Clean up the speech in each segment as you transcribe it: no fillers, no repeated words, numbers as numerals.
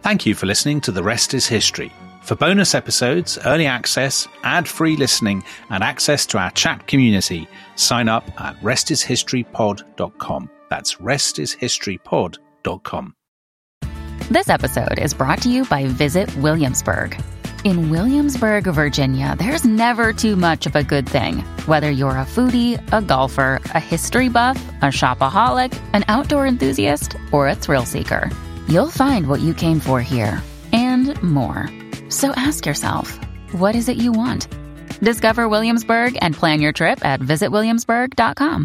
Thank you for listening to The Rest is History. For bonus episodes, early access, ad-free listening, and access to our chat community, sign up at restishistorypod.com. That's restishistorypod.com. This episode is brought to you by Visit Williamsburg. In Williamsburg, Virginia, there's never too much of a good thing. Whether you're a foodie, a golfer, a history buff, a shopaholic, an outdoor enthusiast, or a thrill seeker, you'll find what you came for here and more. So ask yourself, what is it you want? Discover Williamsburg and plan your trip at visitwilliamsburg.com.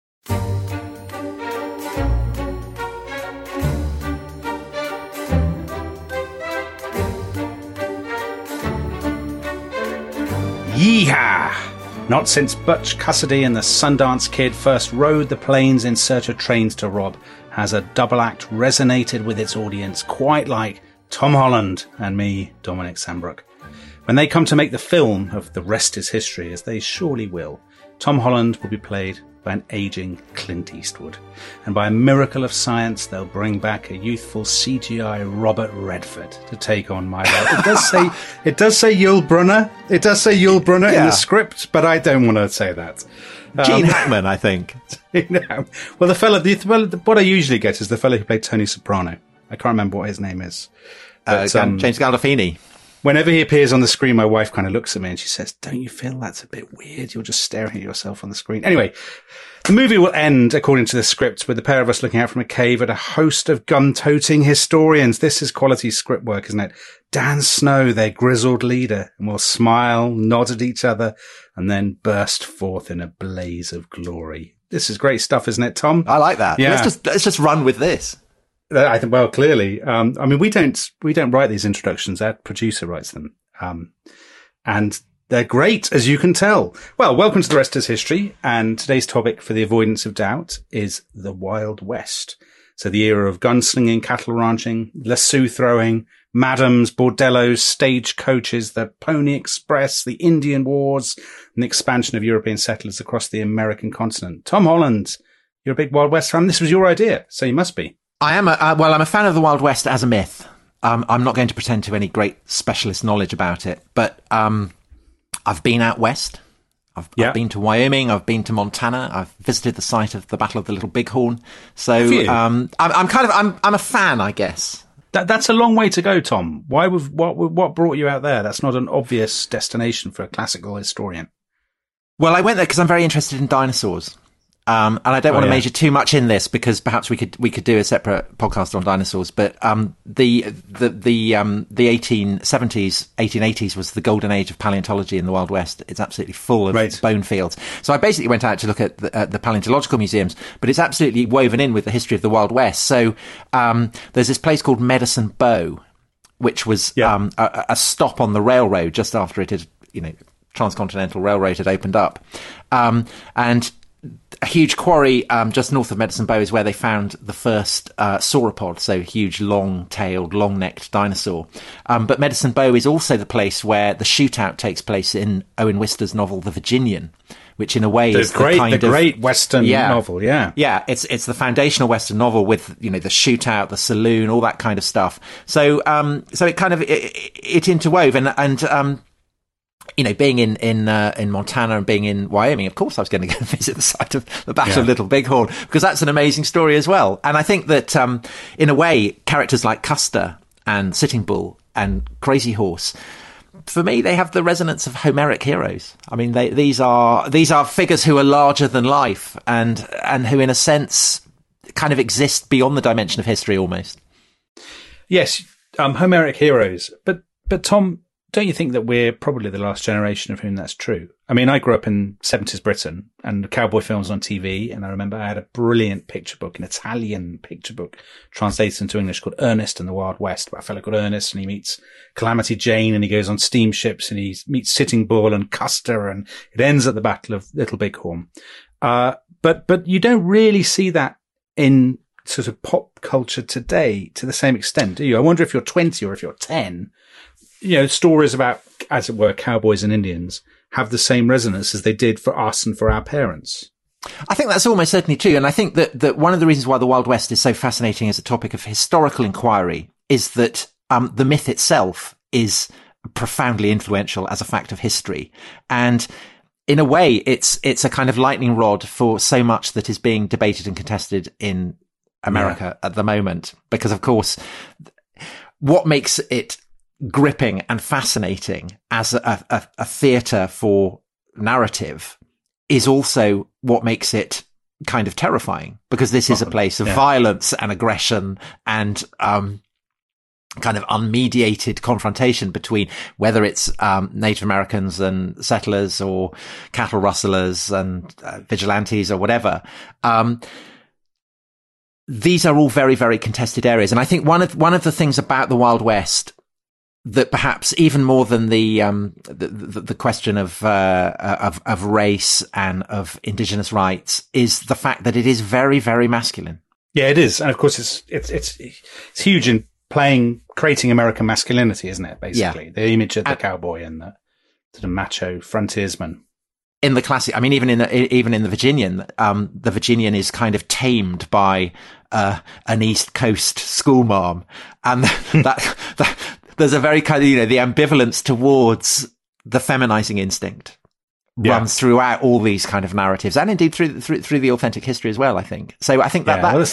Yeehaw! Not since Butch Cassidy and the Sundance Kid first rode the plains in search of trains to rob has a double act resonated with its audience quite like Tom Holland and me, Dominic Sambrook. When they come to make the film of The Rest is History, as they surely will, Tom Holland will be played by an aging Clint Eastwood. And by a miracle of science, they'll bring back a youthful CGI Robert Redford to take on my role. It does say Yul Brynner. It does say Yul Brynner in the script, but I don't want to say that. Gene Hackman, I think. Well, what I usually get is the fellow who played Tony Soprano. I can't remember what his name is. But, James Gandolfini. Whenever he appears on the screen, my wife kind of looks at me and she says, "Don't you feel that's a bit weird? You're just staring at yourself on the screen." Anyway, the movie will end, according to the script, with the pair of us looking out from a cave at a host of gun-toting historians. This is quality script work, isn't it? Dan Snow, their grizzled leader, and we'll smile, nod at each other, and then burst forth in a blaze of glory. This is great stuff, isn't it, Tom? I like that. Yeah. Let's just run with this. I think, well, clearly, I mean, we don't write these introductions. Our producer writes them. And they're great, as you can tell. Well, welcome to The Rest is History. And today's topic, for the avoidance of doubt, is the Wild West. So the era of gunslinging, cattle ranching, lasso throwing, madams, bordellos, stagecoaches, the Pony Express, the Indian Wars, and the expansion of European settlers across the American continent. Tom Holland, you're a big Wild West fan. This was your idea, so you must be. I am I'm a fan of the Wild West as a myth. I'm not going to pretend to any great specialist knowledge about it, but I've been out west. I've been to Wyoming. I've been to Montana. I've visited the site of the Battle of the Little Bighorn. So I'm a fan, I guess. That's a long way to go, Tom. What brought you out there? That's not an obvious destination for a classical historian. Well, I went there because I'm very interested in dinosaurs. And I don't want to major too much in this because perhaps we could do a separate podcast on dinosaurs. But the 1870s, 1880s was the golden age of paleontology in the Wild West. It's absolutely full of bone fields. So I basically went out to look at the paleontological museums, but it's absolutely woven in with the history of the Wild West. So there's this place called Medicine Bow, which was a stop on the railroad just after it had, Transcontinental Railroad had opened up, and a huge quarry just north of Medicine Bow is where they found the first sauropod, so huge, long-tailed, long-necked dinosaur. But Medicine Bow is also the place where the shootout takes place in Owen Wister's novel The Virginian, which in a way is the great Western novel. Yeah, it's the foundational Western novel with the shootout, the saloon, all that kind of stuff. So it kind of it interwove and being in Montana and being in Wyoming, of course I was going to go visit the site of the Battle of Little Bighorn, because that's an amazing story as well. And I think that, in a way, characters like Custer and Sitting Bull and Crazy Horse, for me, they have the resonance of Homeric heroes. I mean, these are figures who are larger than life and who, in a sense, kind of exist beyond the dimension of history almost. Yes, Homeric heroes. But Tom, don't you think that we're probably the last generation of whom that's true? I mean, I grew up in 70s Britain and cowboy films on TV, and I remember I had a brilliant picture book, an Italian picture book, translated into English called Ernest and the Wild West, about a fellow called Ernest, and he meets Calamity Jane, and he goes on steamships, and he meets Sitting Bull and Custer, and it ends at the Battle of Little Bighorn. But you don't really see that in sort of pop culture today to the same extent, do you? I wonder if you're 20 or if you're 10, stories about, as it were, cowboys and Indians have the same resonance as they did for us and for our parents. I think that's almost certainly true. And I think that one of the reasons why the Wild West is so fascinating as a topic of historical inquiry is that the myth itself is profoundly influential as a fact of history. And in a way, it's a kind of lightning rod for so much that is being debated and contested in America at the moment. Because, of course, what makes it gripping and fascinating as a theatre for narrative is also what makes it kind of terrifying, because this is a place of violence and aggression and kind of unmediated confrontation between whether it's Native Americans and settlers or cattle rustlers and vigilantes or whatever. These are all very, very contested areas. And I think one of the things about the Wild West that perhaps even more than the question of race and of indigenous rights is the fact that it is very, very masculine. Yeah, it is. And of course it's huge in creating American masculinity, isn't it? Basically, the image of the cowboy and the sort of macho frontiersman. In the classic, I mean, even in the Virginian, the Virginian is kind of tamed by an East Coast schoolmarm, and that there's a very kind of, the ambivalence towards the feminizing instinct runs throughout all these kind of narratives, and indeed through the authentic history as well, I think. So I think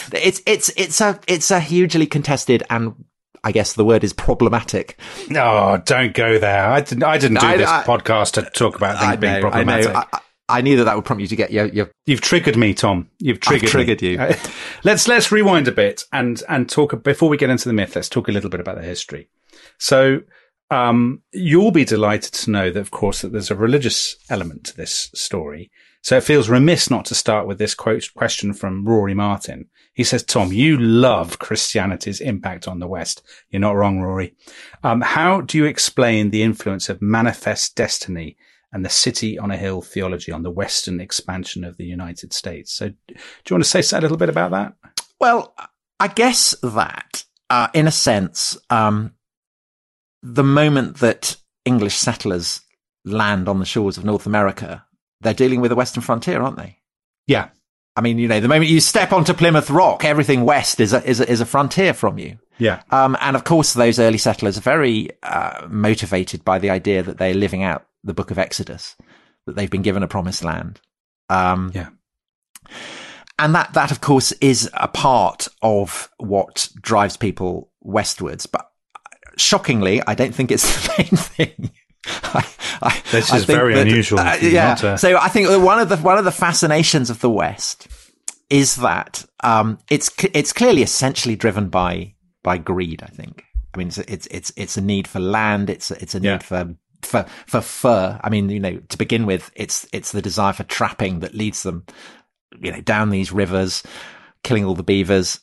it's a hugely contested, and I guess the word is problematic. No, don't go there. I didn't do this podcast to talk about things being problematic. I knew that would prompt you to get your... You've triggered me, Tom. I've triggered you. Let's rewind a bit and talk, before we get into the myth, let's talk a little bit about the history. So, you'll be delighted to know that, of course, that there's a religious element to this story. So it feels remiss not to start with this question from Rory Martin. He says, Tom, you love Christianity's impact on the West. You're not wrong, Rory. How do you explain the influence of manifest destiny and the city on a hill theology on the Western expansion of the United States? So do you want to say a little bit about that? Well, I guess that, in a sense, the moment that English settlers land on the shores of North America, they're dealing with the Western frontier, aren't they? Yeah. I mean, the moment you step onto Plymouth Rock, everything west is a frontier from you. Yeah. And of course, those early settlers are very motivated by the idea that they're living out the book of Exodus, that they've been given a promised land. Yeah. And that, of course, is a part of what drives people westwards. But shockingly, I don't think it's the main thing. This is very unusual. So I think one of the fascinations of the West is that it's clearly essentially driven by greed. I think. I mean, it's a need for land. It's a need for fur. I mean, to begin with, it's the desire for trapping that leads them, down these rivers, killing all the beavers.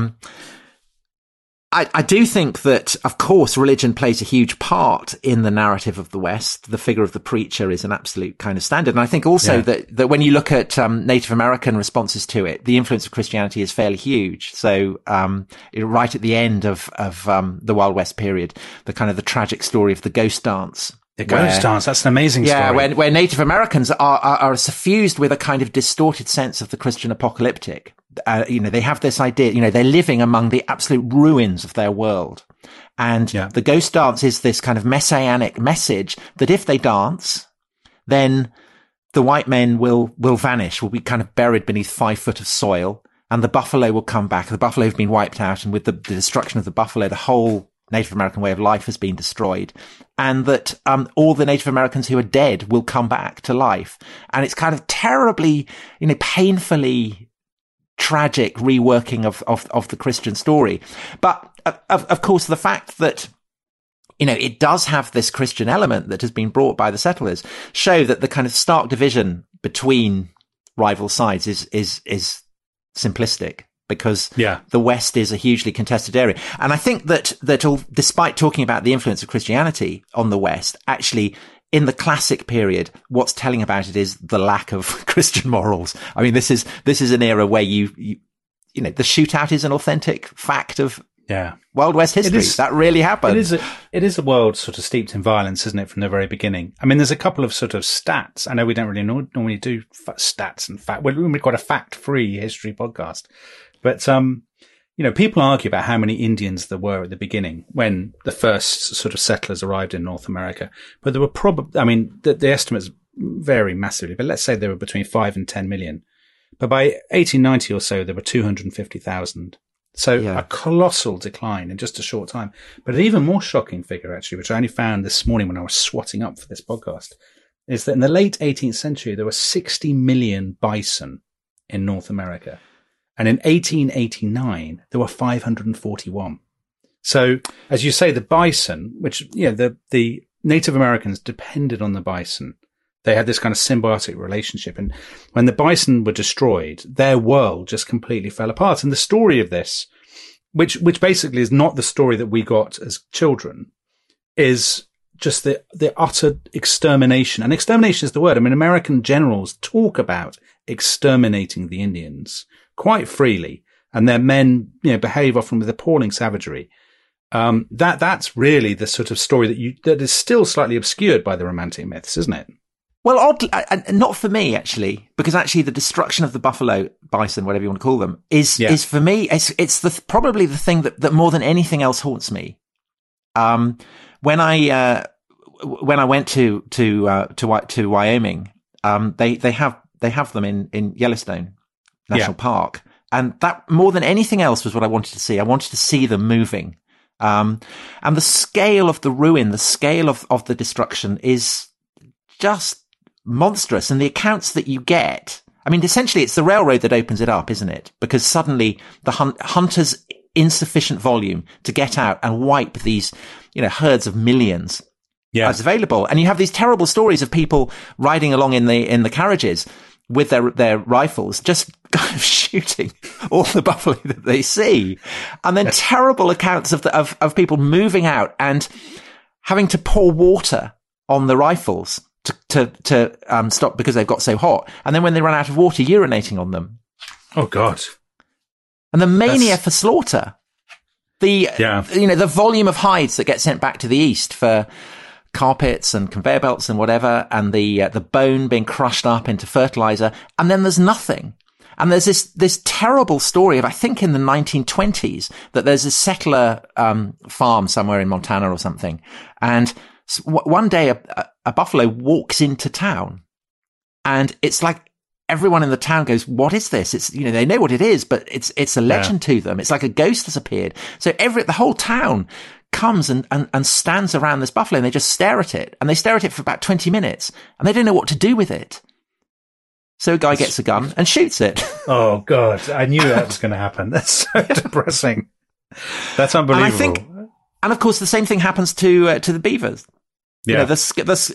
I do think that, of course, religion plays a huge part in the narrative of the West. The figure of the preacher is an absolute kind of standard. And I think also that when you look at Native American responses to it, the influence of Christianity is fairly huge. So right at the end of the Wild West period, the kind of the tragic story of the ghost dance. The ghost dance, that's an amazing story. Yeah, where Native Americans are suffused with a kind of distorted sense of the Christian apocalyptic. They have this idea, they're living among the absolute ruins of their world. And the ghost dance is this kind of messianic message that if they dance, then the white men will vanish, will be kind of buried beneath 5 foot of soil, and the buffalo will come back. The buffalo have been wiped out, and with the destruction of the buffalo, the whole Native American way of life has been destroyed, and that all the Native Americans who are dead will come back to life. And it's kind of terribly, painfully tragic reworking of the Christian story. But of course, the fact that it does have this Christian element that has been brought by the settlers show that the kind of stark division between rival sides is simplistic. Because the West is a hugely contested area. And I think that despite talking about the influence of Christianity on the West, actually, in the classic period, what's telling about it is the lack of Christian morals. I mean, this is an era where the shootout is an authentic fact of Wild West history. That really happened. It is a world sort of steeped in violence, isn't it, from the very beginning? I mean, there's a couple of sort of stats. I know we don't really normally do stats and fact. We're quite a fact-free history podcast. But people argue about how many Indians there were at the beginning when the first sort of settlers arrived in North America. But there were probably, the estimates vary massively, but let's say there were between 5 and 10 million. But by 1890 or so, there were 250,000. So a colossal decline in just a short time. But an even more shocking figure, actually, which I only found this morning when I was swatting up for this podcast, is that in the late 18th century, there were 60 million bison in North America. And in 1889, there were 541. So, as you say, the bison, which, the Native Americans depended on the bison. They had this kind of symbiotic relationship. And when the bison were destroyed, their world just completely fell apart. And the story of this, which basically is not the story that we got as children, is just the utter extermination. And extermination is the word. I mean, American generals talk about exterminating the Indians quite freely, and their men, behave often with appalling savagery. That's really the sort of story that is still slightly obscured by the Romantic myths, isn't it? Well, oddly, not for me, actually, because actually the destruction of the buffalo, bison, whatever you want to call them, is for me, it's probably the thing that more than anything else haunts me. When I went to Wyoming, they have them in Yellowstone National Park. And that more than anything else was what I wanted to see. I wanted to see them moving. And the scale of the ruin, the scale of the destruction is just monstrous. And the accounts that you get, I mean, essentially it's the railroad that opens it up, isn't it? Because suddenly the hunters' insufficient volume to get out and wipe these, herds of millions as available. And you have these terrible stories of people riding along in the carriages with their rifles, just kind of shooting all the buffalo that they see. And then terrible accounts of people moving out and having to pour water on the rifles to stop because they've got so hot. And then when they run out of water, urinating on them. Oh God. And the mania for slaughter. The volume of hides that get sent back to the east for carpets and conveyor belts and whatever, and the bone being crushed up into fertilizer, and then there's nothing. And there's this terrible story of, I think in the 1920s, that there's a settler farm somewhere in Montana or something, and one day a buffalo walks into town, and it's like everyone in the town goes, "What is this?" It's they know what it is, but it's a legend to them. It's like a ghost has appeared. So the whole town comes and stands around this buffalo, and they just stare at it, and they stare at it for about 20 minutes, and they don't know what to do with it. So a guy gets a gun and shoots it. Oh God, I knew that was going to happen. That's so depressing. That's unbelievable. And of course, the same thing happens to the beavers. Yeah, the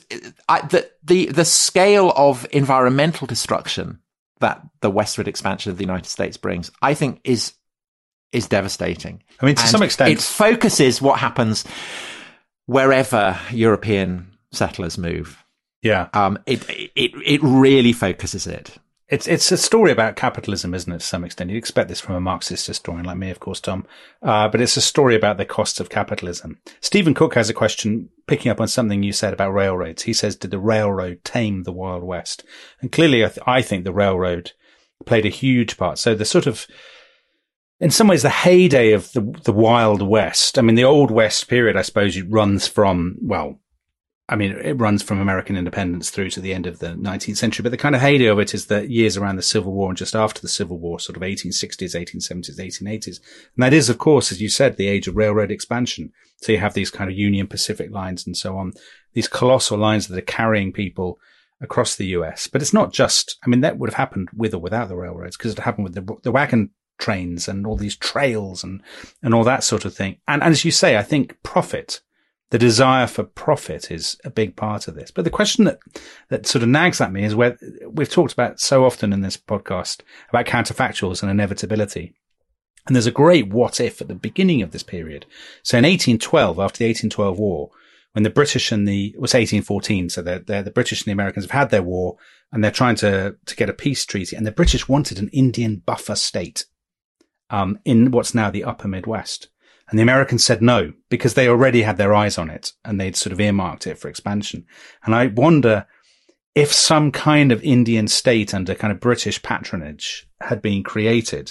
scale of environmental destruction that the westward expansion of the United States brings, I think, is devastating. I mean, to some extent, it focuses what happens wherever European settlers move. Yeah, it really focuses it. It's a story about capitalism, isn't it? To some extent, you'd expect this from a Marxist historian like me, of course, Tom. But it's a story about the costs of capitalism. Stephen Cook has a question picking up on something you said about railroads. He says, "Did the railroad tame the Wild West?" And clearly, I think the railroad played a huge part. So the sort of, in some ways, the heyday of the Wild West. I mean, the Old West period, I suppose, it runs from American independence through to the end of the 19th century. But the kind of heyday of it is the years around the Civil War and just after the Civil War, sort of 1860s, 1870s, 1880s. And that is, of course, as you said, the age of railroad expansion. So you have these kind of Union Pacific lines and so on, these colossal lines that are carrying people across the US. But it's not just, that would have happened with or without the railroads, because it happened with the wagon trains and all these trails and all that sort of thing. And as you say, I think profit, the desire for profit, is a big part of this. But the question that sort of nags at me is where we've talked about so often in this podcast about counterfactuals and inevitability. And there's a great what if at the beginning of this period. So in 1812, after the 1812 war, when the British and it was 1814. So the British and the Americans have had their war and they're trying to get a peace treaty. And the British wanted an Indian buffer state, in what's now the upper Midwest. And the Americans said no, because they already had their eyes on it and they'd sort of earmarked it for expansion. And I wonder if some kind of Indian state under kind of British patronage had been created,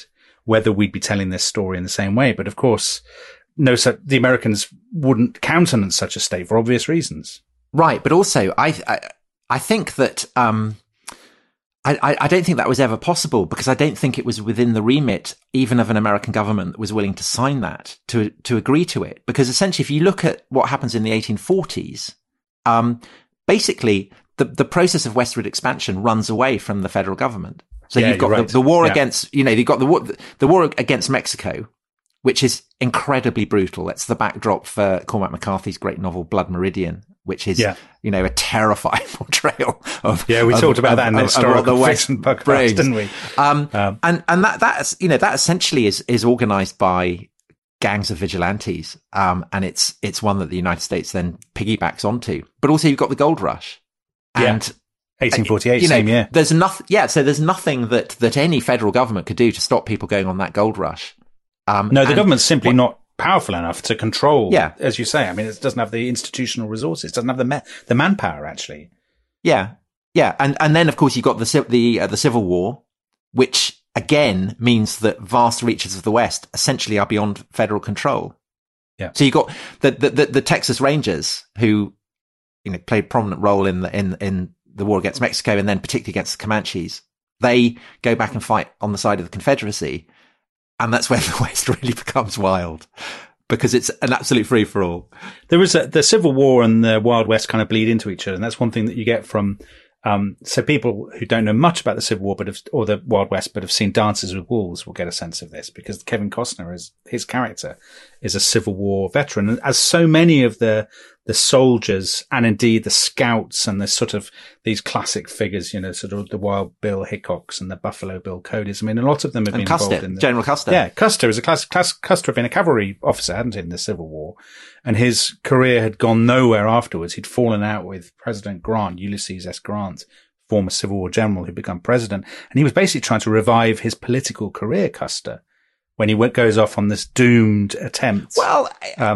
whether we'd be telling this story in the same way. But of course, the Americans wouldn't countenance such a state for obvious reasons. Right. But also, I think that, I don't think that was ever possible, because I don't think it was within the remit even of an American government that was willing to sign that, to agree to it. Because essentially, if you look at what happens in the 1840s, basically the process of westward expansion runs away from the federal government. So you've got the war against, you've got the war against Mexico, which is incredibly brutal. That's the backdrop for Cormac McCarthy's great novel Blood Meridian, which is, a terrifying portrayal of. Yeah, we talked about that in the historical fiction podcast, didn't we? And that essentially is organized by gangs of vigilantes. And it's one that the United States then piggybacks onto. But also you've got the gold rush. And 1848, same year. There's nothing. So there's nothing that any federal government could do to stop people going on that gold rush. No, the government's simply not powerful enough to control. Yeah. As you say, I mean, it doesn't have the institutional resources, doesn't have the manpower actually. Yeah, and then of course you've got the Civil War, which again means that vast reaches of the West essentially are beyond federal control. Yeah. So you got the Texas Rangers, who played a prominent role in the war against Mexico, and then particularly against the Comanches. They go back and fight on the side of the Confederacy, and that's when the West really becomes wild, because it's an absolute free for all. There is the Civil War and the Wild West kind of bleed into each other, and that's one thing that you get from. So people who don't know much about the Civil War, or the Wild West, but have seen Dances with Wolves will get a sense of this, because Kevin Costner, his character, is a Civil War veteran, and as so many of the soldiers and indeed the scouts and the sort of these classic figures, sort of the Wild Bill Hickoks and the Buffalo Bill Codys. I mean, a lot of them have been involved in General Custer. Yeah, Custer is a Custer had been a cavalry officer, hadn't he, in the Civil War, and his career had gone nowhere afterwards. He'd fallen out with President Grant, Ulysses S. Grant, former Civil War general who'd become president, and he was basically trying to revive his political career, Custer, when he goes off on this doomed attempt. Well,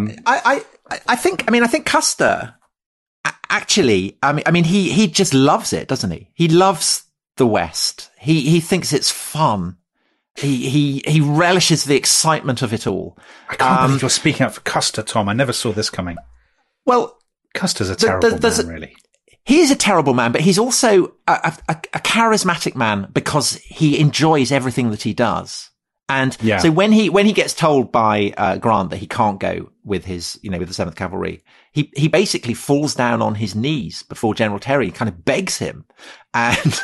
I think Custer actually, he just loves it, doesn't he? He loves the West. He thinks it's fun. He relishes the excitement of it all. I can't believe you're speaking up for Custer, Tom. I never saw this coming. Well, Custer's a terrible man, really. He is a terrible man, but he's also a charismatic man, because he enjoys everything that he does. And so when he gets told by Grant that he can't go with his, with the 7th Cavalry, he basically falls down on his knees before General Terry, kind of begs him, and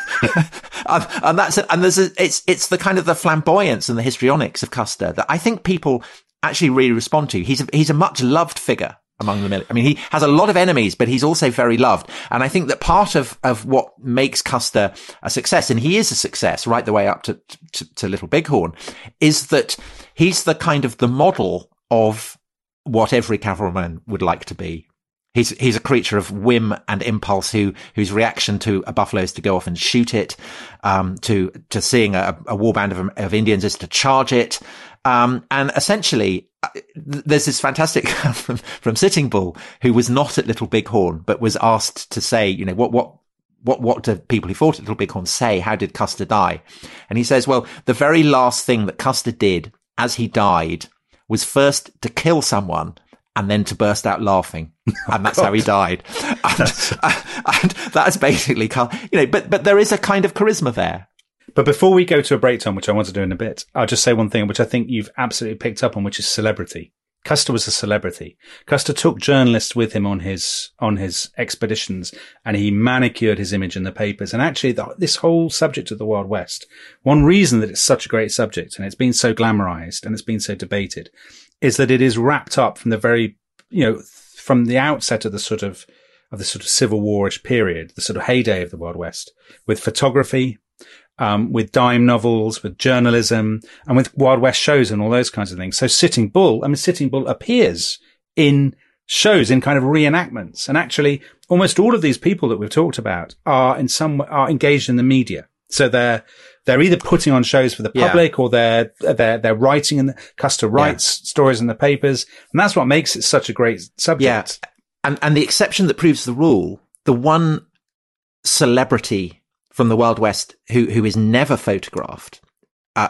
it's the kind of the flamboyance and the histrionics of Custer that I think people actually really respond to. He's a much loved figure among the military. I mean, he has a lot of enemies, but he's also very loved. And I think that part of what makes Custer a success, and he is a success right the way up to Little Bighorn, is that he's the kind of the model of what every cavalryman would like to be. He's a creature of whim and impulse whose reaction to a buffalo is to go off and shoot it, to seeing a warband of Indians is to charge it. And essentially, there's this fantastic from Sitting Bull, who was not at Little Bighorn, but was asked to say, what do people who fought at Little Bighorn say? How did Custer die? And he says, well, the very last thing that Custer did as he died was first to kill someone and then to burst out laughing. And that's how he died. And that's basically, but there is a kind of charisma there. But before we go to a break, Tom, which I want to do in a bit, I'll just say one thing, which I think you've absolutely picked up on, which is celebrity. Custer was a celebrity. Custer took journalists with him on his expeditions, and he manicured his image in the papers. And actually, this whole subject of the Wild West, one reason that it's such a great subject and it's been so glamorized and it's been so debated, is that it is wrapped up from the very, from the outset of the sort of Civil War-ish period, the sort of heyday of the Wild West, with photography, with dime novels, with journalism, and with Wild West shows and all those kinds of things. So Sitting Bull appears in shows, in kind of reenactments. And actually, almost all of these people that we've talked about are engaged in the media. So they're either putting on shows for the public, or they're writing, and Custer writes stories in the papers. And that's what makes it such a great subject. Yeah. And the exception that proves the rule, the one celebrity from the Wild West who is never photographed,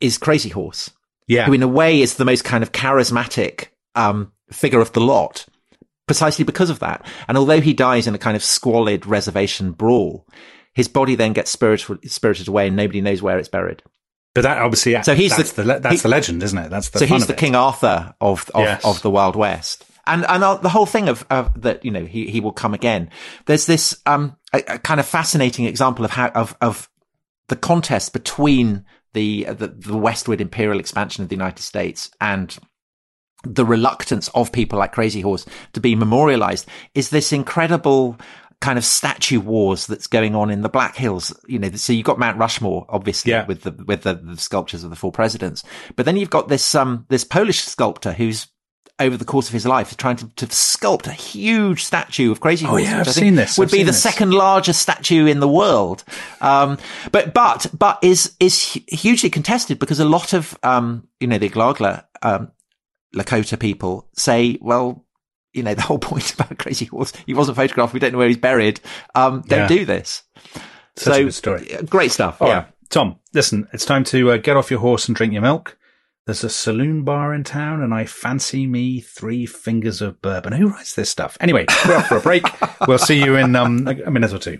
is Crazy Horse. Yeah. Who in a way is the most kind of charismatic figure of the lot, precisely because of that. And although he dies in a kind of squalid reservation brawl, his body then gets spirited away and nobody knows where it's buried. But that obviously, so that's the legend, isn't it? That's the so fun he's of the it. King Arthur of the Wild West. And the whole thing of that, you know, he will come again. There's this, a kind of fascinating example of how, of the contest between the westward imperial expansion of the United States and the reluctance of people like Crazy Horse to be memorialized is this incredible kind of statue wars that's going on in the Black Hills. You know, so you've got Mount Rushmore, obviously, with the sculptures of the four presidents. But then you've got this Polish sculptor who's, over the course of his life, trying to sculpt a huge statue of Crazy Horse. Oh yeah, I've seen this. Would be the second largest statue in the world. But is hugely contested because a lot of, you know, the Iglagla, Lakota people say, well, you know, the whole point about Crazy Horse, he wasn't photographed. We don't know where he's buried. Don't do this. Such a good story. Great stuff. All right. Tom, listen, it's time to get off your horse and drink your milk. There's a saloon bar in town and I fancy me 3 fingers of bourbon. Who writes this stuff? Anyway, we're off for a break. We'll see you in a minute or two.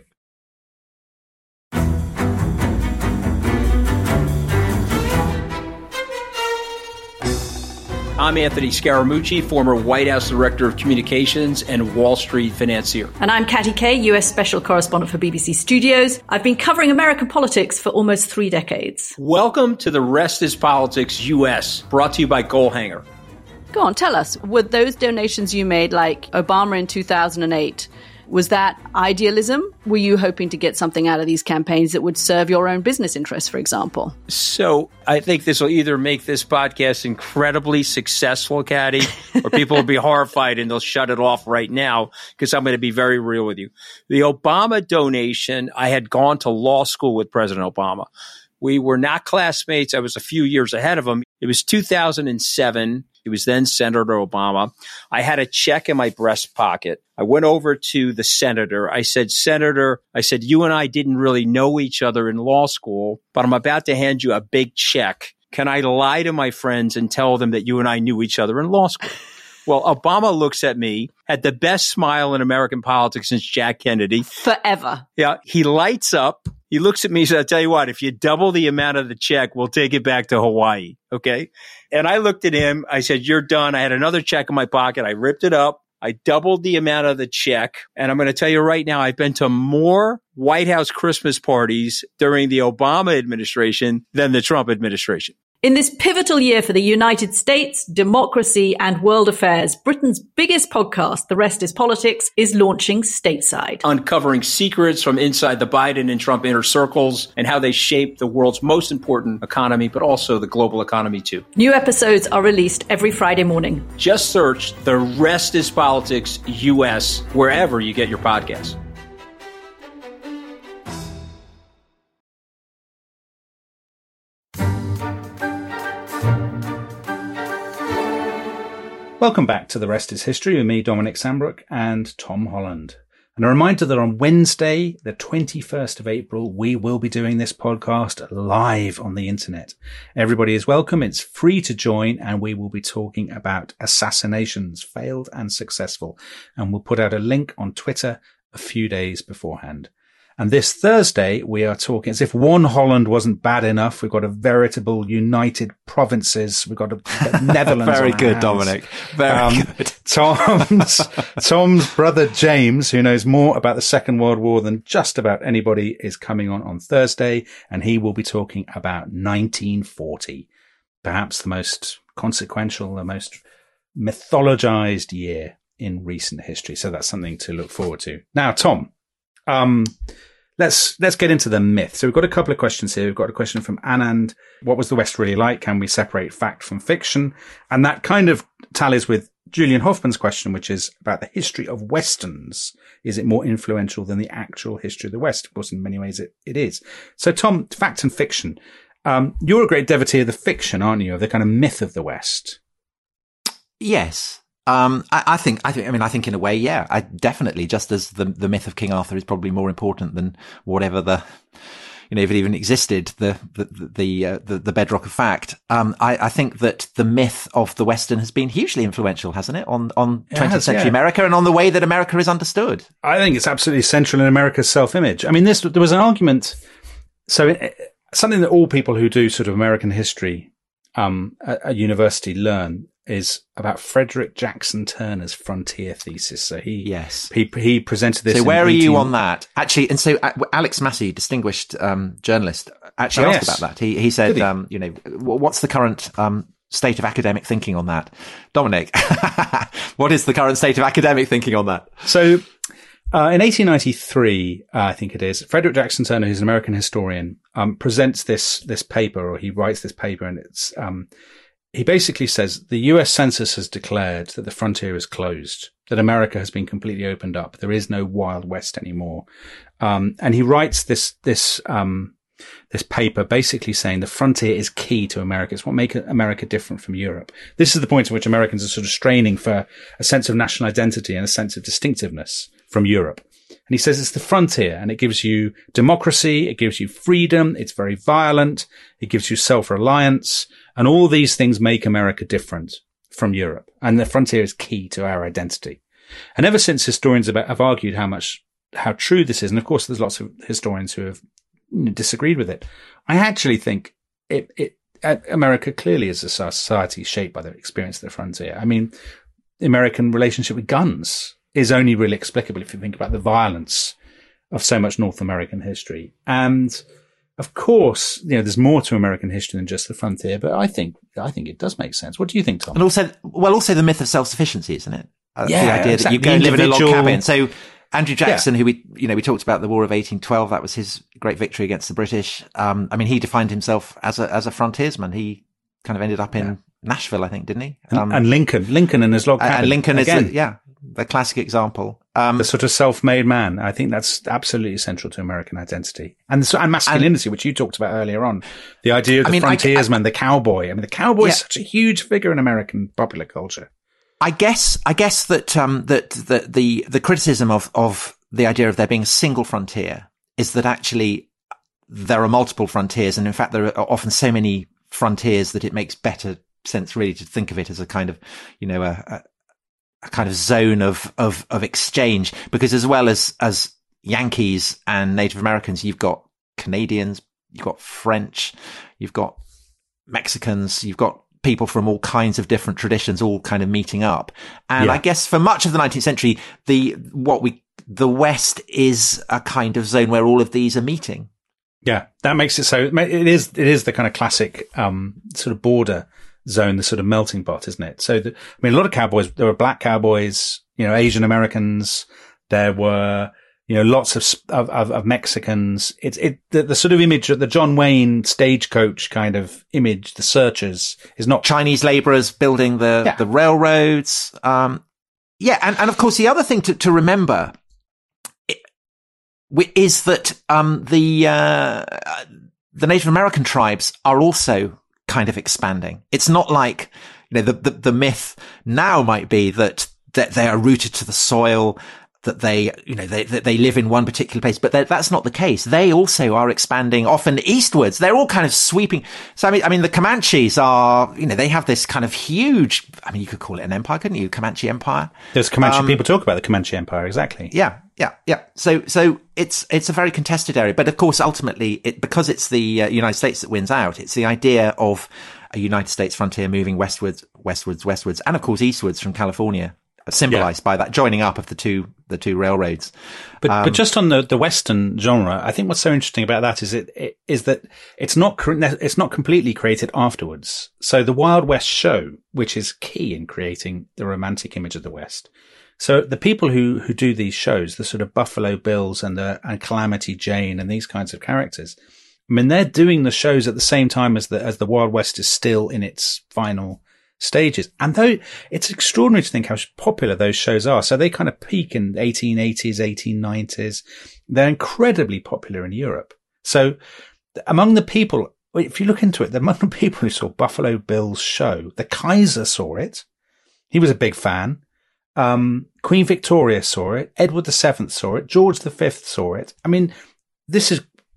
I'm Anthony Scaramucci, former White House Director of Communications and Wall Street financier. And I'm Katty Kay, US Special Correspondent for BBC Studios. I've been covering American politics for almost 3 decades. Welcome to The Rest is Politics US, brought to you by Goalhanger. Go on, tell us, were those donations you made, like Obama in 2008, was that idealism? Were you hoping to get something out of these campaigns that would serve your own business interests, for example? So I think this will either make this podcast incredibly successful, Katty, or people will be horrified and they'll shut it off right now because I'm going to be very real with you. The Obama donation, I had gone to law school with President Obama. We were not classmates. I was a few years ahead of him. It was 2007. He was then Senator Obama. I had a check in my breast pocket. I went over to the senator. I said, Senator, you and I didn't really know each other in law school, but I'm about to hand you a big check. Can I lie to my friends and tell them that you and I knew each other in law school? Well, Obama looks at me, had the best smile in American politics since Jack Kennedy. Forever. Yeah. He lights up. He looks at me and says, I'll tell you what, if you double the amount of the check, we'll take it back to Hawaii. Okay. And I looked at him. I said, you're done. I had another check in my pocket. I ripped it up. I doubled the amount of the check. And I'm going to tell you right now, I've been to more White House Christmas parties during the Obama administration than the Trump administration. In this pivotal year for the United States, democracy and world affairs, Britain's biggest podcast, The Rest is Politics, is launching stateside. Uncovering secrets from inside the Biden and Trump inner circles and how they shape the world's most important economy, but also the global economy too. New episodes are released every Friday morning. Just search The Rest is Politics US wherever you get your podcasts. Welcome back to The Rest is History with me, Dominic Sambrook, and Tom Holland. And a reminder that on Wednesday, the 21st of April, we will be doing this podcast live on the internet. Everybody is welcome. It's free to join, and we will be talking about assassinations, failed and successful. And we'll put out a link on Twitter a few days beforehand. And this Thursday, we are talking as if one Holland wasn't bad enough. We've got a veritable united provinces. We've got a Netherlands. Very good, Dominic. Very good. Tom's brother James, who knows more about the Second World War than just about anybody, is coming on Thursday, and he will be talking about 1940, perhaps the most consequential, the most mythologized year in recent history. So that's something to look forward to. Now, Tom. Let's get into the myth. So we've got a couple of questions here. We've got a question from Anand. What was the West really like? Can we separate fact from fiction? And that kind of tallies with Julian Hoffman's question, which is about the history of Westerns. Is it more influential than the actual history of the West? Of course, in many ways it is. So Tom, fact and fiction. You're a great devotee of the fiction, aren't you? Of the kind of myth of the West. Yes. I think in a way, yeah, definitely, just as the myth of King Arthur is probably more important than whatever the if it even existed, the bedrock of fact. I think that the myth of the Western has been hugely influential, hasn't it, on 20th century America and on the way that America is understood. I think it's absolutely central in America's self-image. I mean, there was an argument. So something that all people who do sort of American history at university learn is about Frederick Jackson Turner's frontier thesis. So he presented this. So where are you on that? Actually, and so Alex Massey, distinguished journalist, actually asked about that. He said, what's the current state of academic thinking on that? Dominic, what is the current state of academic thinking on that? So in 1893, I think it is, Frederick Jackson Turner, who's an American historian, presents this paper, or he writes this paper, and it's he basically says the US Census has declared that the frontier is closed, that America has been completely opened up. There is no Wild West anymore. And he writes this paper basically saying the frontier is key to America. It's what makes America different from Europe. This is the point at which Americans are sort of straining for a sense of national identity and a sense of distinctiveness from Europe. And he says it's the frontier, and it gives you democracy, it gives you freedom, it's very violent, it gives you self-reliance, and all these things make America different from Europe. And the frontier is key to our identity. And ever since, historians have argued how true this is, and of course there's lots of historians who have disagreed with it. I actually think America clearly is a society shaped by the experience of the frontier. I mean, the American relationship with guns is only really explicable if you think about the violence of so much North American history. And of course, there's more to American history than just the frontier, but I think it does make sense. What do you think, Tom? And also the myth of self-sufficiency, isn't it? The idea that you go and live in a log cabin. So Andrew Jackson, who we talked about the War of 1812, that was his great victory against the British. I mean, he defined himself as a frontiersman. He kind of ended up in Nashville, I think, didn't he? And Lincoln and his log cabin. Lincoln again. Is the classic example. The sort of self-made man. I think that's absolutely central to American identity. And masculinity, which you talked about earlier on. The idea of the frontiersman, the cowboy. I mean, the cowboy is such a huge figure in American popular culture. I guess that the criticism of the idea of there being a single frontier is that actually there are multiple frontiers, and in fact there are often so many frontiers that it makes better sense really to think of it as a kind of, a kind of zone of exchange, because as well as Yankees and Native Americans, you've got Canadians, you've got French, you've got Mexicans, you've got people from all kinds of different traditions all kind of meeting up. And I guess for much of the 19th century, the West is a kind of zone where all of these are meeting. Yeah, that makes it so. It is the kind of classic sort of border zone, the sort of melting pot, isn't it? So, a lot of cowboys, there were black cowboys, Asian Americans, there were, lots of Mexicans. The sort of image of the John Wayne stagecoach kind of image, the searchers, is not Chinese laborers building the railroads. And of course, the other thing to remember is that, the Native American tribes are also kind of expanding. It's not like, the myth now might be that they are rooted to the soil, that they live in one particular place, but that's not the case. They also are expanding often eastwards. They're all kind of sweeping. So, I mean, the Comanches are, they have this kind of huge, you could call it an empire, couldn't you? Comanche Empire. There's Comanche, people talk about the Comanche Empire, exactly. Yeah. So it's a very contested area, but of course, ultimately, because it's the United States that wins out, it's the idea of a United States frontier moving westwards, and of course eastwards from California, symbolized by that joining up of the two railroads. But just on the Western genre, I think what's so interesting about that is that it's not completely created afterwards. So the Wild West show, which is key in creating the romantic image of the West. So the people who do these shows, the sort of Buffalo Bills and Calamity Jane and these kinds of characters, they're doing the shows at the same time as the Wild West is still in its final stages. And though it's extraordinary to think how popular those shows are. So they kind of peak in the 1880s, 1890s. They're incredibly popular in Europe. So among the people, if you look into it, among the people who saw Buffalo Bill's show, the Kaiser saw it. He was a big fan. Queen Victoria saw it. Edward VII saw it. George V saw it. This is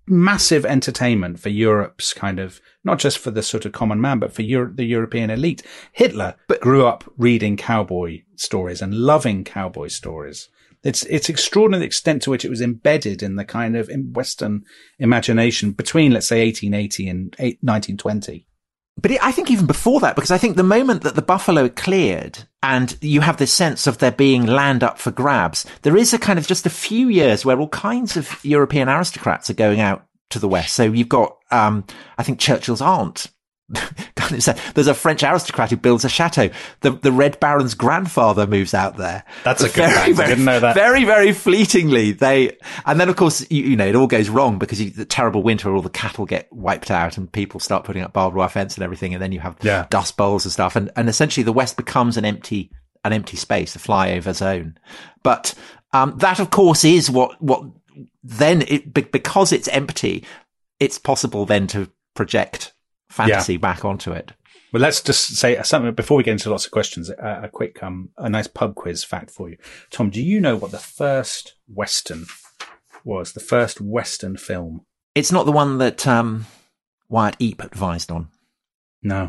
massive entertainment for Europe's kind of, not just for the sort of common man, but for the European elite. Hitler grew up reading cowboy stories and loving cowboy stories. It's extraordinary the extent to which it was embedded in the kind of Western imagination between, let's say, 1880 and 1920. But I think even before that, because I think the moment that the buffalo cleared and you have this sense of there being land up for grabs, there is a kind of just a few years where all kinds of European aristocrats are going out to the West. So you've got, I think Churchill's aunt. There's a French aristocrat who builds a chateau. The Red Baron's grandfather moves out there. That's a good fact. I didn't know that. Very, very fleetingly. And then of course, you know, it all goes wrong because the terrible winter where all the cattle get wiped out and people start putting up barbed wire fence and everything. And then you have dust bowls and stuff. And essentially the West becomes an empty space, a flyover zone. But, that of course is what then because it's empty, it's possible then to project fantasy back onto it. Well, let's just say something before we get into lots of questions. A quick, a nice pub quiz fact for you, Tom. Do you know what the first Western was? The first Western film? It's not the one that Wyatt Eap advised on. No.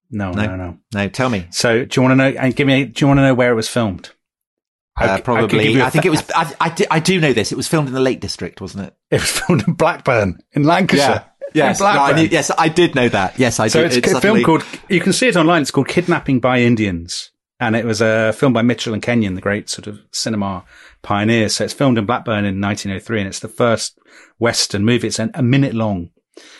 Tell me. So, do you want to know? And do you want to know where it was filmed? Probably. I think it was. I do know this. It was filmed in the Lake District, wasn't it? It was filmed in Blackburn, in Lancashire. Yes, I did know that. Yes, I do. So it's a film called, you can see it online, it's called Kidnapping by Indians. And it was a film by Mitchell and Kenyon, the great sort of cinema pioneers. So it's filmed in Blackburn in 1903, and it's the first Western movie. It's a minute long.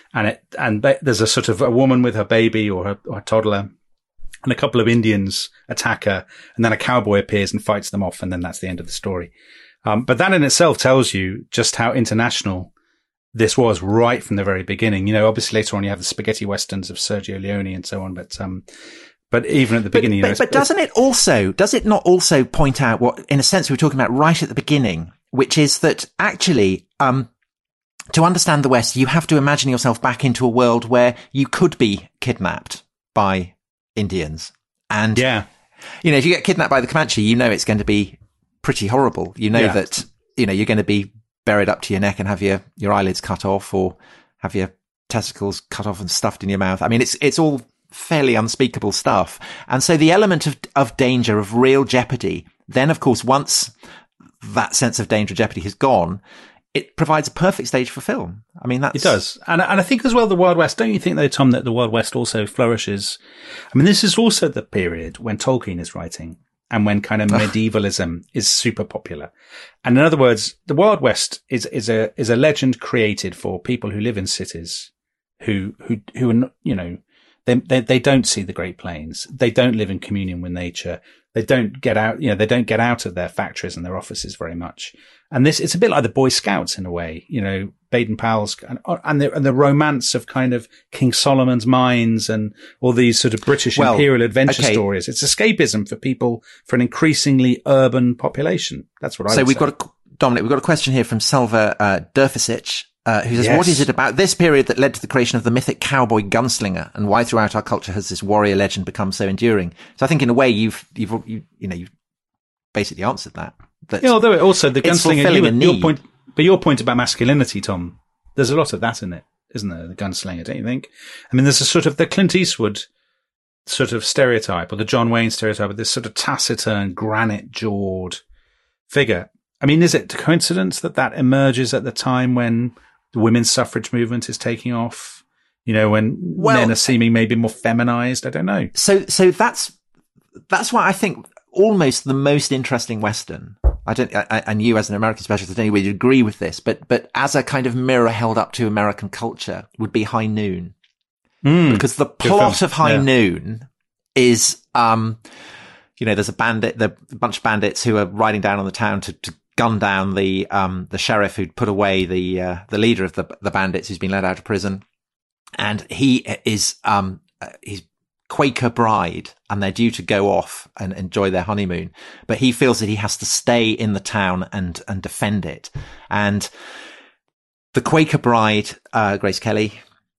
And there's a sort of a woman with her baby or her toddler, and a couple of Indians attack her, and then a cowboy appears and fights them off, and then that's the end of the story. But that in itself tells you just how international this was right from the very beginning. You know, obviously later on you have the spaghetti westerns of Sergio Leone and so on, but even at the beginning, but does it not also point out what, in a sense, we were talking about right at the beginning, which is that actually, to understand the West, you have to imagine yourself back into a world where you could be kidnapped by Indians. And, you know, if you get kidnapped by the Comanche, you know it's going to be pretty horrible. You know that, you know, you're going to be buried up to your neck and have your eyelids cut off or have your testicles cut off and stuffed in your mouth. I mean, it's all fairly unspeakable stuff. And so the element of danger, of real jeopardy, then of course, once that sense of danger, jeopardy has gone, it provides a perfect stage for film. I mean, it does. And I think as well, the Wild West, don't you think though, Tom, that the Wild West also flourishes? I mean, this is also the period when Tolkien is writing and when kind of medievalism is super popular. And in other words, the Wild West is a legend created for people who live in cities who are, you know, they don't see the Great Plains. They don't live in communion with nature. They don't get out, you know, they don't get out of their factories and their offices very much. And it's a bit like the Boy Scouts in a way, you know, Baden-Powell's and the romance of kind of King Solomon's mines and all these sort of British imperial adventure stories. It's escapism for people, for an increasingly urban population. That's what I would say. Dominic, we've got a question here from Selva Durfasic, who says, what is it about this period that led to the creation of the mythic cowboy gunslinger, and why throughout our culture has this warrior legend become so enduring? So I think in a way you've basically answered that. Yeah, although also the gunslinger, your point about masculinity, Tom, there's a lot of that in it, isn't there? The gunslinger, don't you think? I mean, there's a sort of the Clint Eastwood sort of stereotype, or the John Wayne stereotype, of this sort of taciturn, granite-jawed figure. I mean, is it a coincidence that emerges at the time when the women's suffrage movement is taking off? You know, when men are seeming maybe more feminized? I don't know. So that's why I think almost the most interesting Western. And you as an American specialist, I don't know whether you agree with this, but as a kind of mirror held up to American culture would be High Noon. Because the plot of High Noon is, you know, there's a bunch of bandits who are riding down on the town to gun down the sheriff who'd put away the leader of the bandits who's been let out of prison. And he is, he's Quaker bride, and they're due to go off and enjoy their honeymoon. But he feels that he has to stay in the town and defend it. And the Quaker bride, Grace Kelly,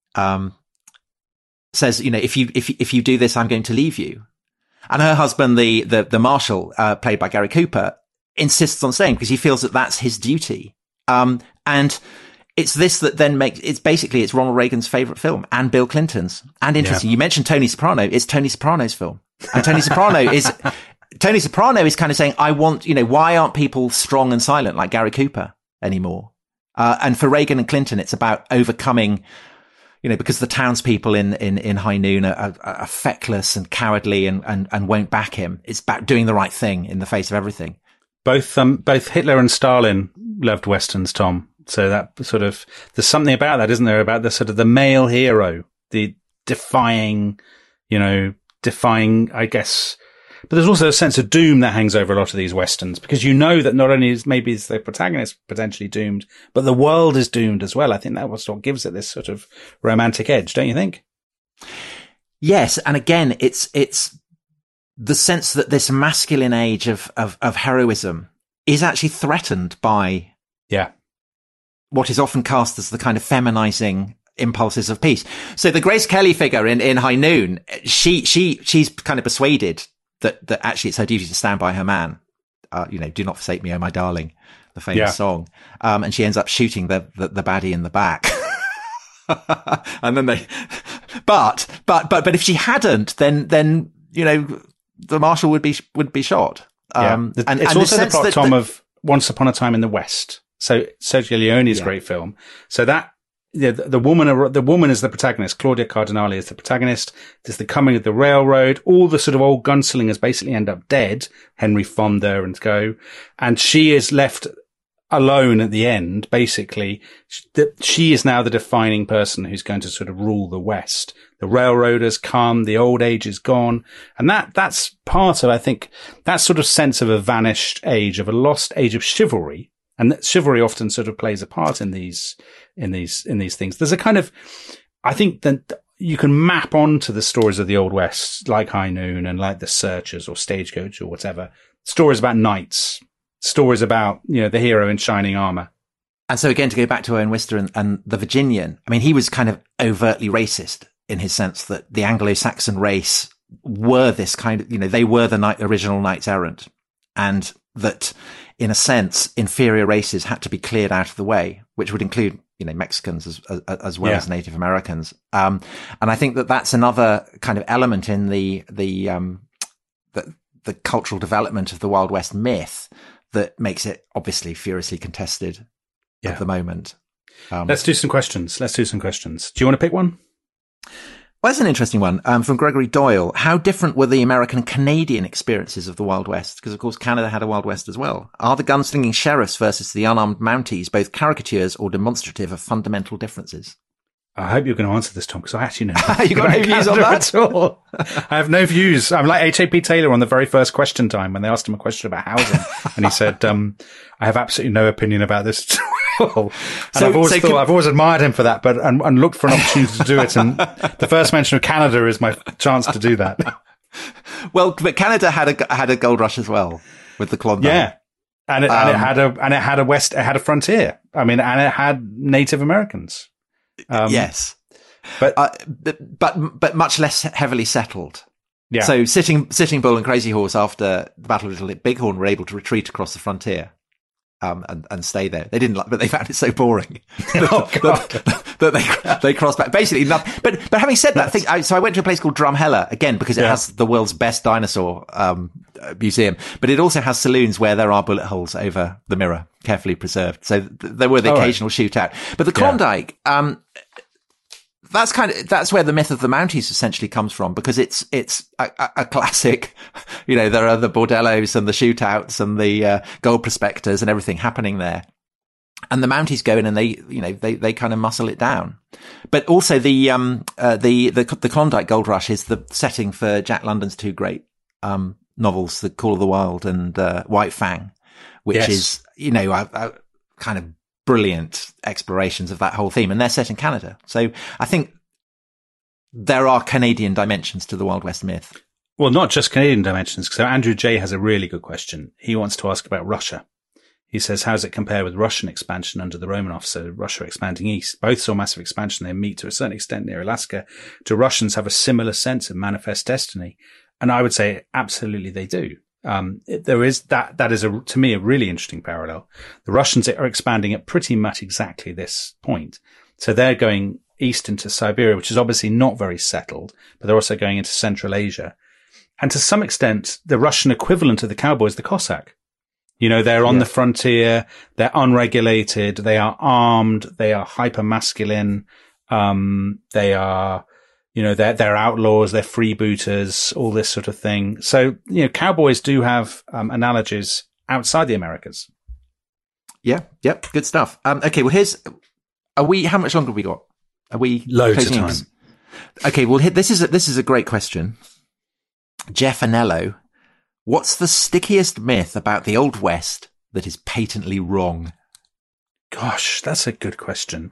says, you know, if you do this, I'm going to leave you. And her husband, the marshal, played by Gary Cooper, insists on staying because he feels that that's his duty. And it's this that then makes it's Ronald Reagan's favorite film and Bill Clinton's. And interesting, you mentioned Tony Soprano. It's Tony Soprano's film, and Tony Soprano is kind of saying, I want, why aren't people strong and silent like Gary Cooper anymore? And for Reagan and Clinton, it's about overcoming, because the townspeople in High Noon are feckless and cowardly and won't back him. It's about doing the right thing in the face of everything. Both Hitler and Stalin loved Westerns, Tom. So that sort of, there's something about that, isn't there? About the sort of the male hero, the defying, I guess. But there's also a sense of doom that hangs over a lot of these Westerns, because that not only is maybe the protagonist potentially doomed, but the world is doomed as well. I think that was what gives it this sort of romantic edge, don't you think? Yes. And again, it's the sense that this masculine age of heroism is actually threatened by what is often cast as the kind of feminizing impulses of peace. So the Grace Kelly figure in High Noon, she's kind of persuaded that actually it's her duty to stand by her man. Do not forsake me, oh my darling, the famous song. And she ends up shooting the baddie in the back. And then but if she hadn't, then the marshal would be shot. And it's also the plot, Tom, of Once Upon a Time in the West. So Sergio Leone's great film. So that the woman is the protagonist. Claudia Cardinale is the protagonist. There's the coming of the railroad. All the sort of old gunslingers basically end up dead. Henry Fonda and go, and she is left alone at the end. Basically, she is now the defining person who's going to sort of rule the West. The railroaders come, the old age is gone. And that's part of, I think, that sort of sense of a vanished age, of a lost age of chivalry. And that chivalry often sort of plays a part in these things. There's a kind of, I think that you can map onto the stories of the Old West, like High Noon and like The Searchers or Stagecoach or whatever. Stories about knights, stories about, the hero in shining armor. And so again, to go back to Owen Wister and the Virginian, I mean, he was kind of overtly racist in his sense that the Anglo-Saxon race were this kind of, they were the original knights errant, and that in a sense, inferior races had to be cleared out of the way, which would include, Mexicans as well as Native Americans. And I think that that's another kind of element in the cultural development of the Wild West myth that makes it obviously furiously contested at the moment. Let's do some questions. Do you want to pick one? Well, that's an interesting one from Gregory Doyle. How different were the American and Canadian experiences of the Wild West? Because, of course, Canada had a Wild West as well. Are the gunslinging sheriffs versus the unarmed Mounties both caricatures or demonstrative of fundamental differences? I hope you're going to answer this, Tom, because I actually know. You got no views on that at all? I have no views. I'm like H.A.P. Taylor on the very first Question Time when they asked him a question about housing, and he said, "I have absolutely no opinion about this." And I've always admired him for that, but and looked for an opportunity to do it. And the first mention of Canada is my chance to do that. Well, but Canada had a gold rush as well with the Klondike. Yeah, and it had a frontier. I mean, and it had Native Americans. Yes, but much less heavily settled. Yeah. So Sitting Bull and Crazy Horse after the Battle of Little Bighorn were able to retreat across the frontier, and stay there. They didn't but they found it so boring that they crossed back. Basically, nothing. But having said that, so I went to a place called Drumheller again because it has the world's best dinosaur museum, but it also has saloons where there are bullet holes over the mirror, carefully preserved. So there were the occasional shootout. But the Klondike, that's where the myth of the Mounties essentially comes from, because it's a classic, there are the bordellos and the shootouts and the gold prospectors and everything happening there. And the Mounties go in and they kind of muscle it down. But also the Klondike Gold Rush is the setting for Jack London's two great novels, The Call of the Wild and White Fang, which is, a kind of brilliant explorations of that whole theme, and they're set in Canada. So I think there are Canadian dimensions to the Wild West myth. Well, not just Canadian dimensions. So Andrew J has a really good question. He wants to ask about Russia. He says, how does it compare with Russian expansion under the Romanov? So Russia expanding east. Both saw massive expansion. They meet to a certain extent near Alaska. Do Russians have a similar sense of manifest destiny? And I would say absolutely they do. There is that is to me, a really interesting parallel. The Russians are expanding at pretty much exactly this point. So they're going east into Siberia, which is obviously not very settled, but they're also going into Central Asia. And to some extent, the Russian equivalent of the cowboy is the Cossack. They're on the frontier, they're unregulated, they are armed, they are hyper masculine, they are, they're outlaws, they're freebooters, all this sort of thing. So, cowboys do have analogies outside the Americas. Yeah, yep, good stuff. Okay, well, how much longer have we got? Are we loads of time? Okay, well, this is a great question. Jeff Anello, what's the stickiest myth about the Old West that is patently wrong? Gosh, that's a good question.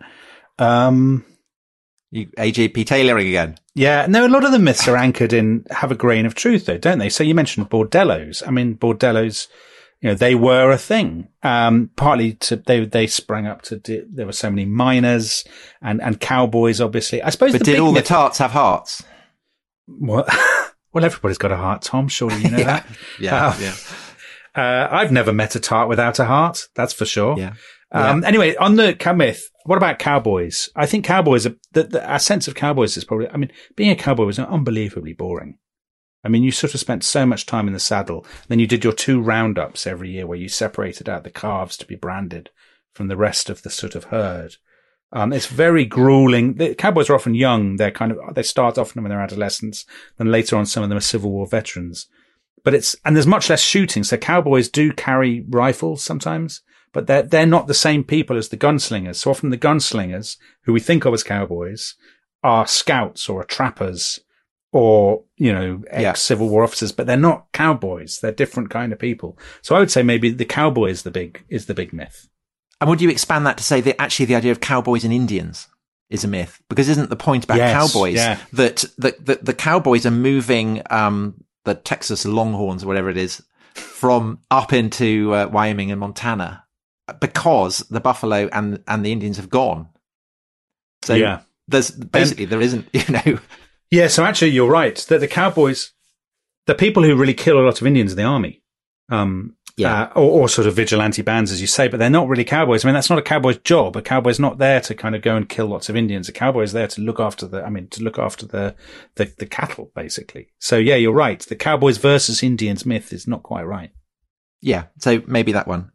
AJP tailoring again. Yeah, no, a lot of the myths are anchored in, have a grain of truth though, don't they? So you mentioned bordellos. I mean, bordellos, they were a thing. Partly they sprang up there were so many miners and cowboys, obviously. I suppose. But did all the tarts have hearts? What? Well, everybody's got a heart, Tom. Surely you know that. Yeah. I've never met a tart without a heart. That's for sure. Yeah. Anyway, on the myth, what about cowboys? I think cowboys, our sense of cowboys is probably, being a cowboy was unbelievably boring. You sort of spent so much time in the saddle. Then you did your 2 roundups every year where you separated out the calves to be branded from the rest of the sort of herd. It's very grueling. The cowboys are often young. They start often when they're adolescents. Then later on, some of them are Civil War veterans. And there's much less shooting. So cowboys do carry rifles sometimes, but they're not the same people as the gunslingers. So often the gunslingers, who we think of as cowboys, are scouts or trappers or, ex-Civil War officers, but they're not cowboys. They're different kind of people. So I would say maybe the cowboy is the big myth. And would you expand that to say that actually the idea of cowboys and Indians is a myth? Because isn't the point about cowboys that the cowboys are moving the Texas Longhorns or whatever it is from up into Wyoming and Montana because the buffalo and the Indians have gone? So there isn't, Yeah, so actually you're right that the cowboys, the people who really kill a lot of Indians are the army. Or sort of vigilante bands, as you say, but they're not really cowboys. That's not a cowboy's job. A cowboy's not there to kind of go and kill lots of Indians. A cowboy is there to look after the cattle, basically. So yeah, you're right. The cowboys versus Indians myth is not quite right. Yeah. So maybe that one.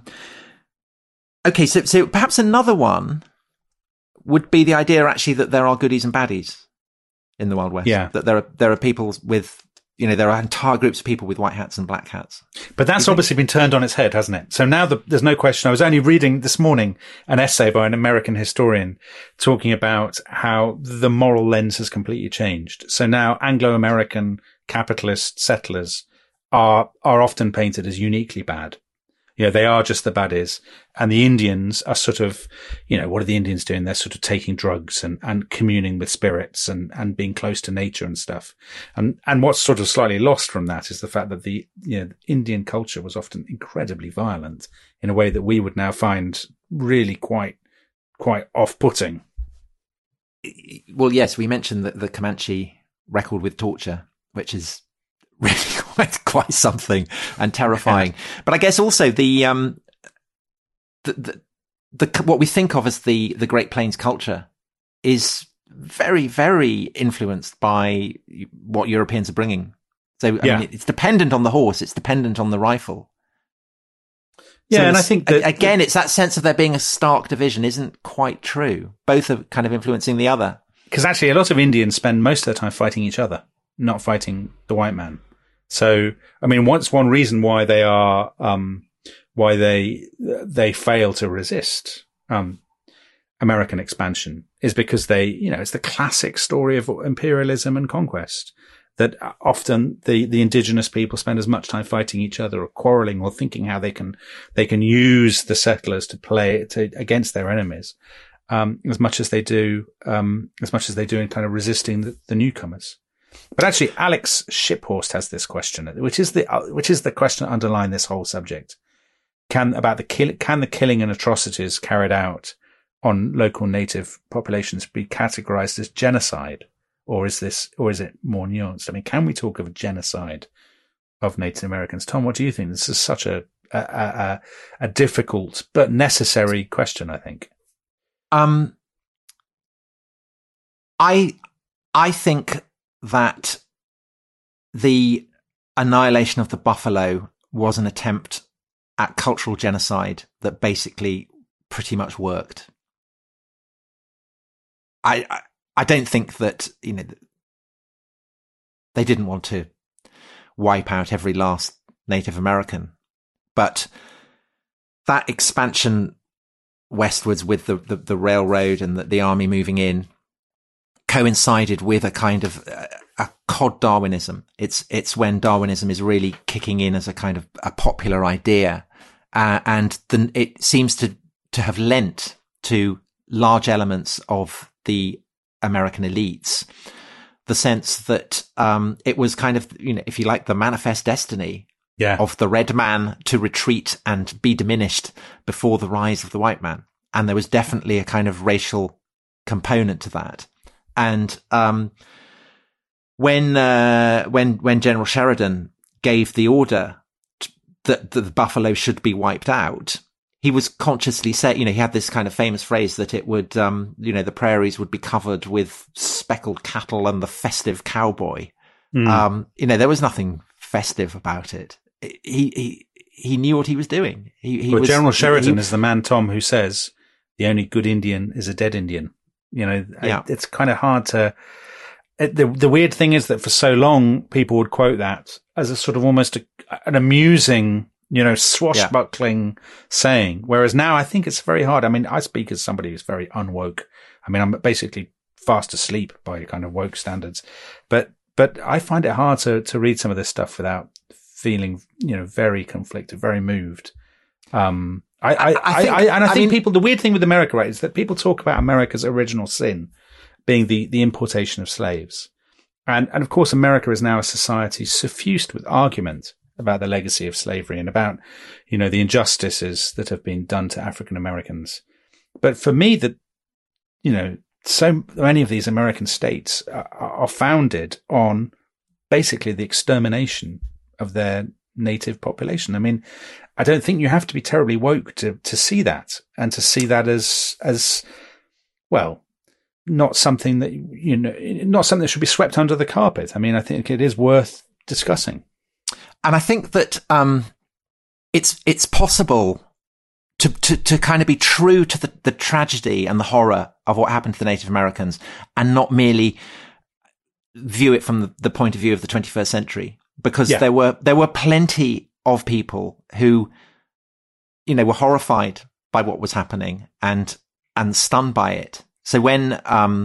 Okay. So perhaps another one would be the idea actually that there are goodies and baddies in the Wild West. Yeah. That there are people with, there are entire groups of people with white hats and black hats. But that's obviously been turned on its head, hasn't it? So now there's no question. I was only reading this morning an essay by an American historian talking about how the moral lens has completely changed. So now Anglo-American capitalist settlers are often painted as uniquely bad. They are just the baddies. And the Indians are sort of, what are the Indians doing? They're sort of taking drugs and communing with spirits and being close to nature and stuff. And what's sort of slightly lost from that is the fact that the Indian culture was often incredibly violent in a way that we would now find really quite off-putting. Well, yes, we mentioned the Comanche record with torture, which is really quite something and terrifying. Yeah. But I guess also the what we think of as the Great Plains culture is very, very influenced by what Europeans are bringing. So I mean, it's dependent on the horse. It's dependent on the rifle. Yeah, so and I think that again, it's that sense of there being a stark division isn't quite true. Both are kind of influencing the other. Because actually, a lot of Indians spend most of their time fighting each other, not fighting the white man. So, I mean, one reason why they are, why they fail to resist, American expansion is because it's the classic story of imperialism and conquest that often the indigenous people spend as much time fighting each other or quarreling or thinking how they can use the settlers to play against their enemies, as much as they do in kind of resisting the newcomers. But actually, Alex Shiphorst has this question, which is the question underlying this whole subject. Can the killing and atrocities carried out on local native populations be categorized as genocide, or is it more nuanced? I mean, can we talk of a genocide of Native Americans? Tom, what do you think? This is such a difficult but necessary question, I think. I think that the annihilation of the buffalo was an attempt at cultural genocide that basically pretty much worked. I don't think that, they didn't want to wipe out every last Native American, but that expansion westwards with the railroad and the army moving in coincided with a kind of a cod Darwinism. It's when Darwinism is really kicking in as a kind of a popular idea, and then it seems to have lent to large elements of the American elites the sense that it was kind of, if you like, the manifest destiny of the red man to retreat and be diminished before the rise of the white man. And there was definitely a kind of racial component to that. And when General Sheridan gave the order that the buffalo should be wiped out, he was consciously saying, he had this kind of famous phrase that it would, the prairies would be covered with speckled cattle and the festive cowboy. There was nothing festive about it. He knew what he was doing. General Sheridan is the man, Tom, who says the only good Indian is a dead Indian. It's kind of hard to. The weird thing is that for so long, people would quote that as a sort of almost an amusing, swashbuckling saying. Whereas now I think it's very hard. I mean, I speak as somebody who's very unwoke. I mean, I'm basically fast asleep by kind of woke standards, but I find it hard to read some of this stuff without feeling, very conflicted, very moved. I think people, the weird thing with America, right, is that people talk about America's original sin being the importation of slaves. And of course, America is now a society suffused with argument about the legacy of slavery and about, the injustices that have been done to African Americans. But for me, so many of these American states are founded on basically the extermination of their native population. I mean, I don't think you have to be terribly woke to see that, and to see that as well, not something that, not something that should be swept under the carpet. I mean, I think it is worth discussing. And I think that it's possible to kind of be true to the tragedy and the horror of what happened to the Native Americans and not merely view it from the point of view of the 21st century, because there were plenty of people who, were horrified by what was happening and stunned by it. So when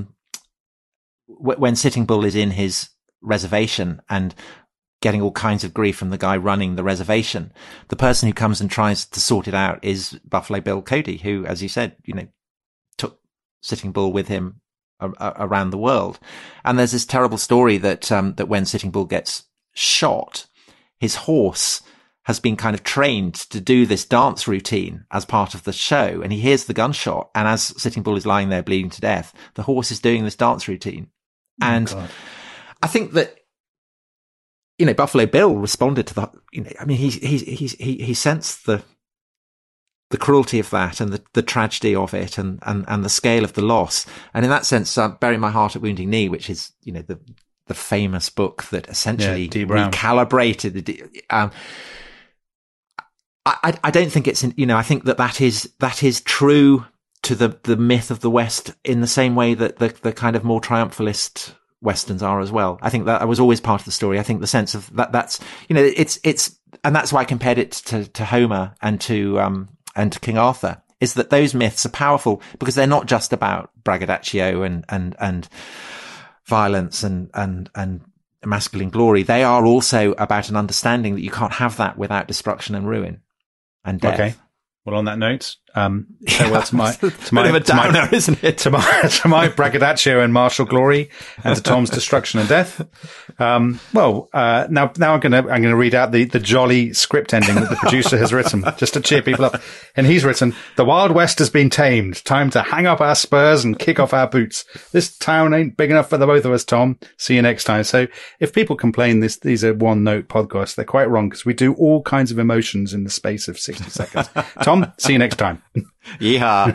Sitting Bull is in his reservation and getting all kinds of grief from the guy running the reservation, the person who comes and tries to sort it out is Buffalo Bill Cody, who, as you said, took Sitting Bull with him around the world. And there's this terrible story that when Sitting Bull gets shot, his horse has been kind of trained to do this dance routine as part of the show. And he hears the gunshot. And as Sitting Bull is lying there bleeding to death, the horse is doing this dance routine. And I think that, Buffalo Bill responded to he sensed the cruelty of that and the tragedy of it and the scale of the loss. And in that sense, Burying My Heart at Wounding Knee, which is, the famous book that essentially recalibrated I don't think it's I think that is true to the myth of the West in the same way that the kind of more triumphalist Westerns are as well. I think that was always part of the story. I think the sense of that's it's and that's why I compared it to Homer and to King Arthur, is that those myths are powerful because they're not just about braggadocio and violence and masculine glory. They are also about an understanding that you can't have that without destruction and ruin and death. Okay. Well, on that note, Farewell to my, isn't it? to my braggadocio and martial glory, and to Tom's destruction and death. Now I'm going to read out the jolly script ending that the producer has written, just to cheer people up. And he's written, "The Wild West has been tamed. Time to hang up our spurs and kick off our boots. This town ain't big enough for the both of us, Tom. See you next time." So if people complain these are one note podcasts, they're quite wrong, because we do all kinds of emotions in the space of 60 seconds. Tom, see you next time. Yeehaw.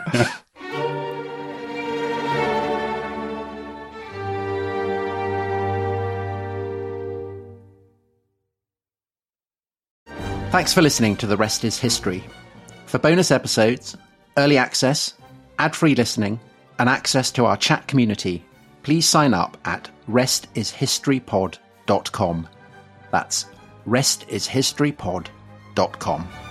Thanks for listening to The Rest is History. For bonus episodes, early access, ad-free listening, and access to our chat community, please sign up at restishistorypod.com. That's restishistorypod.com.